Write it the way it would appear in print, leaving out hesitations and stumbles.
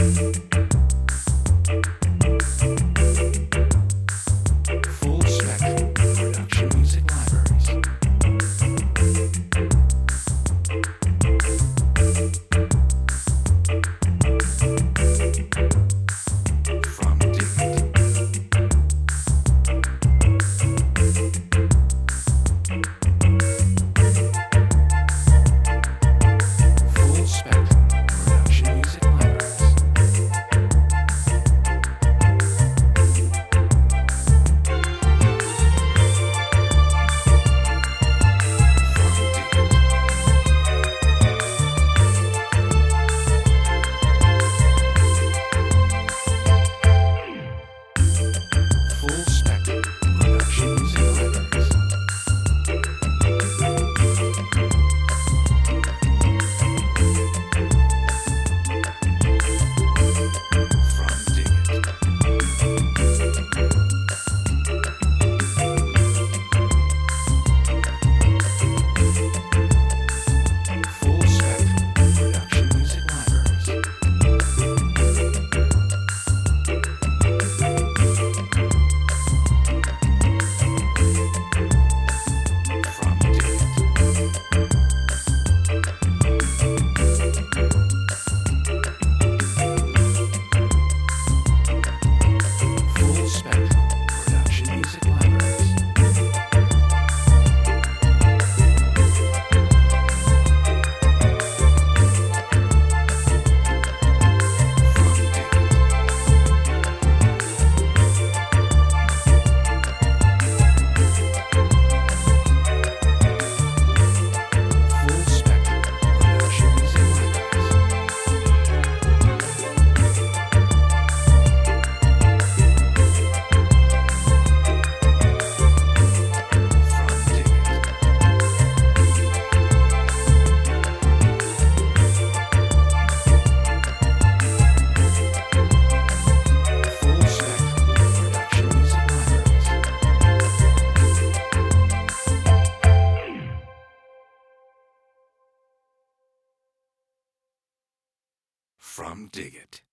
Full Spectrum Production Music Libraries. From Dig It. Full Spectrum Production Music Libraries. Full Spectrum Production Music Libraries. From Dig It. Full Spectrum Production Music Libraries. From Dig It. Full Spectrum Production Music Libraries. From Dig It. Full Spectrum Production Music Libraries. From Dig It. Full Spectrum Production Music Libraries. From Dig It.